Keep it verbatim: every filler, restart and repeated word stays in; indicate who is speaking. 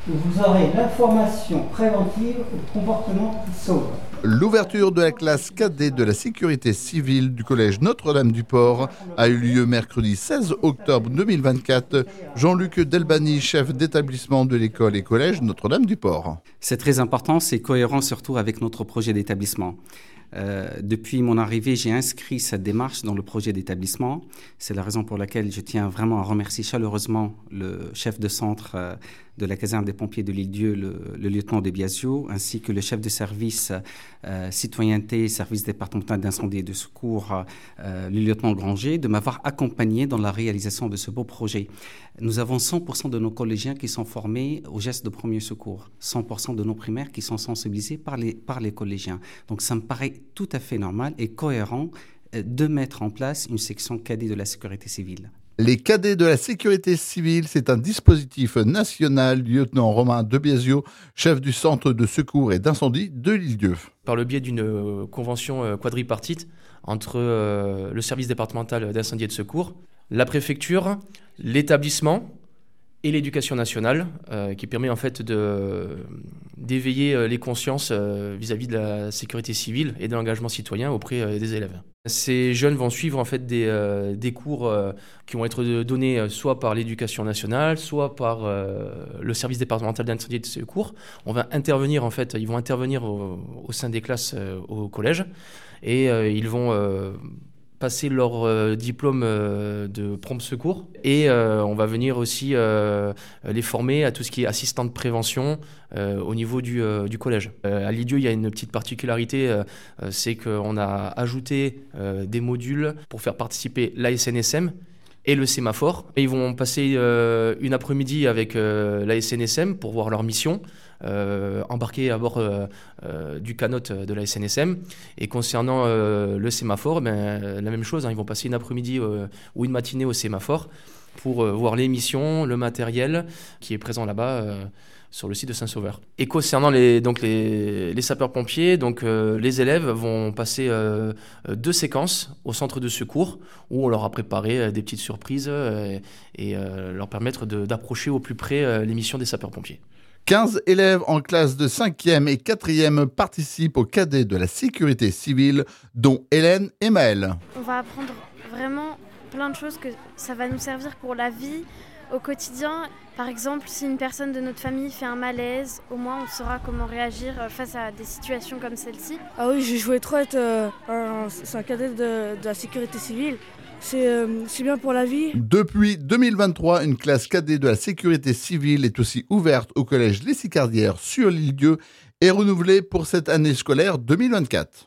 Speaker 1: Vous aurez l'information préventive au comportement qui sauve.
Speaker 2: L'ouverture de la classe cadet de la sécurité civile du collège Notre-Dame-du-Port a eu lieu mercredi seize octobre deux mille vingt-quatre. Jean-Luc Delbany, chef d'établissement de l'école et collège Notre-Dame-du-Port.
Speaker 3: C'est très important, c'est cohérent surtout avec notre projet d'établissement. Euh, depuis mon arrivée, j'ai inscrit cette démarche dans le projet d'établissement. C'est la raison pour laquelle je tiens vraiment à remercier chaleureusement le chef de centre euh, de la caserne des pompiers de l'Île-Dieu, le, le lieutenant de Biasio, ainsi que le chef de service euh, citoyenneté, service départemental d'incendie et de secours, euh, le lieutenant Granger, de m'avoir accompagné dans la réalisation de ce beau projet. Nous avons cent pour cent de nos collégiens qui sont formés aux gestes de premier secours, cent pour cent de nos primaires qui sont sensibilisés par les, par les collégiens. Donc ça me paraît tout à fait normal et cohérent de mettre en place une section cadet de la sécurité civile.
Speaker 2: Les cadets de la sécurité civile, c'est un dispositif national, lieutenant Romain de Biasio, chef du centre de secours et d'incendie de l'Île-Dieu.
Speaker 4: Par le biais d'une convention quadripartite entre le service départemental d'incendie et de secours, la préfecture, l'établissement et l'éducation nationale, euh, qui permet en fait de, d'éveiller les consciences euh, vis-à-vis de la sécurité civile et de l'engagement citoyen auprès euh, des élèves. Ces jeunes vont suivre en fait des, euh, des cours euh, qui vont être donnés soit par l'éducation nationale, soit par euh, le service départemental d'incendie et de secours. On va intervenir en fait, ils vont intervenir au, au sein des classes euh, au collège et euh, ils vont euh, passer leur euh, diplôme euh, de prompt secours et euh, on va venir aussi euh, les former à tout ce qui est assistant de prévention euh, au niveau du, euh, du collège. Euh, à l'Île-Dieu, il y a une petite particularité, euh, c'est qu'on a ajouté euh, des modules pour faire participer l'A S N S M et le sémaphore. Et ils vont passer euh, une après-midi avec euh, l'A S N S M pour voir leur mission, euh, embarqués à bord euh, euh, du canot de l'A S N S M. Et concernant euh, le sémaphore, ben, la même chose, hein, ils vont passer une après-midi euh, ou une matinée au sémaphore pour euh, voir les missions, le matériel qui est présent là-bas euh, sur le site de Saint-Sauveur. Et concernant les, donc les, les sapeurs-pompiers, donc, euh, les élèves vont passer euh, deux séquences au centre de secours où on leur a préparé euh, des petites surprises euh, et euh, leur permettre de, d'approcher au plus près euh, les missions des sapeurs-pompiers.
Speaker 2: quinze élèves en classe de cinquième et quatrième participent au cadet de la sécurité civile, dont Hélène et Maëlle.
Speaker 5: On va apprendre vraiment plein de choses, que ça va nous servir pour la vie, au quotidien. Par exemple, si une personne de notre famille fait un malaise, au moins on saura comment réagir face à des situations comme celle-ci.
Speaker 6: Ah oui, je voulais trop être euh, un, un cadet de, de la sécurité civile. C'est, euh, c'est bien pour la vie.
Speaker 2: Depuis deux mille vingt-trois, une classe cadet de la sécurité civile est aussi ouverte au collège Les Sicardières sur l'Île-Dieu et renouvelée pour cette année scolaire deux mille vingt-quatre.